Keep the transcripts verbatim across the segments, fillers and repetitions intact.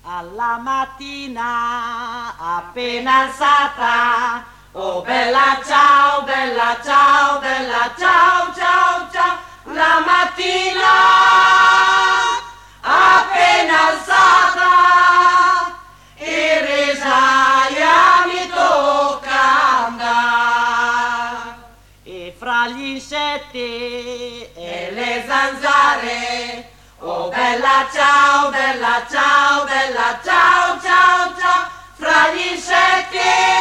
Alla mattina appena alzata, oh bella ciao, bella ciao, bella ciao, ciao, ciao. La mattina appena alzata, in risaia mi tocca andare. E fra gli insetti e le zanzare, oh bella ciao, bella ciao, bella ciao, ciao, ciao. Fra gli insetti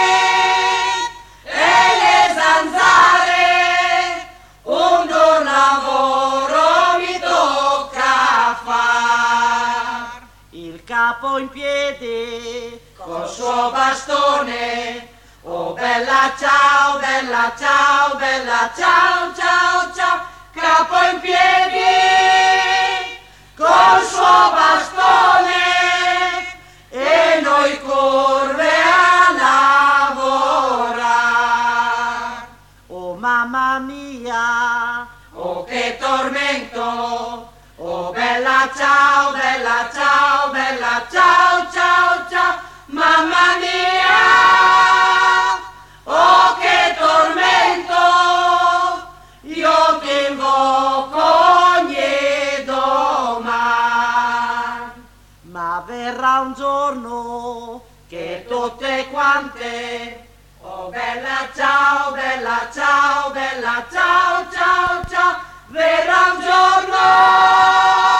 e le zanzare, un duro lavoro mi tocca far. Il capo in piedi col suo bastone, oh bella ciao, bella ciao, bella ciao, ciao, ciao. Capo in piedi col suo bastone e noi corre a lavorare. Oh mamma mia, oh che tormento, oh bella ciao, bella ciao, bella ciao, ciao, ciao. Mamma mia, oh che tormento, io ti invoco ogni domani. Ma verrà un giorno che tutte quante, oh bella ciao, bella ciao, bella ciao, ciao, ciao. Verrà un giorno